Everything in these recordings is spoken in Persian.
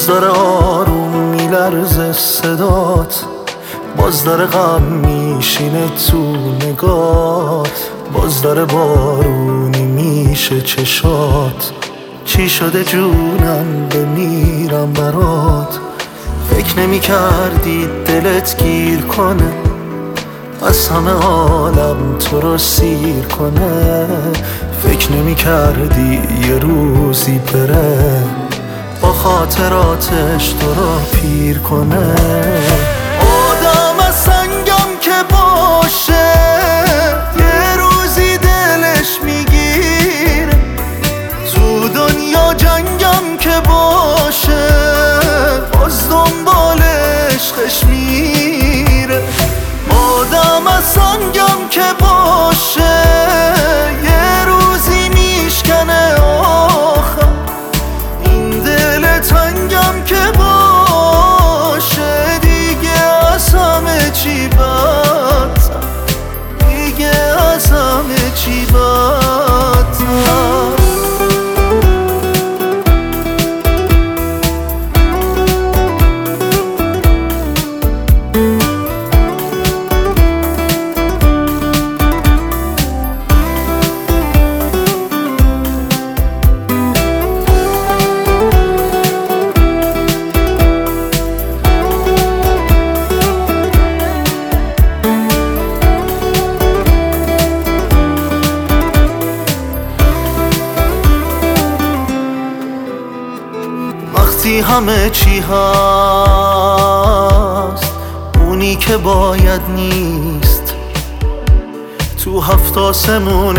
باز داره آروم میلرزه صدات، باز داره غم میشینه تو نگات، باز داره بارونی میشه چشات. چی شده جونم بمیرم برات؟ فکر نمی کردی دلت گیر کنه، از همه عالم تو رو سیر کنه. فکر نمی کردی یه روزی بره، با خاطراتش تو رو پیر کنه. آدم از سنگم که باشه، یه روزی دلش میگیره. تو دنیا جنگم که باشه، باز دنبال عشقش میره. آدم از سنگم که باشه، یه روزی میشکنه آخر. این دل تنگم که باشه، دیگه از همه چی بدتر، دیگه از همه چی بدتر. وقتی همه چی هست، اونی که باید نیست. تو هفت آسمون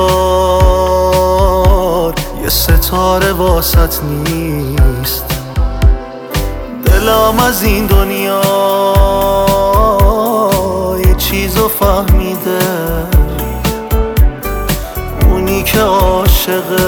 انگار یه ستاره واسط نیست. دلم از این دنیا یه چیزو فهمیده، اونی که عاشقه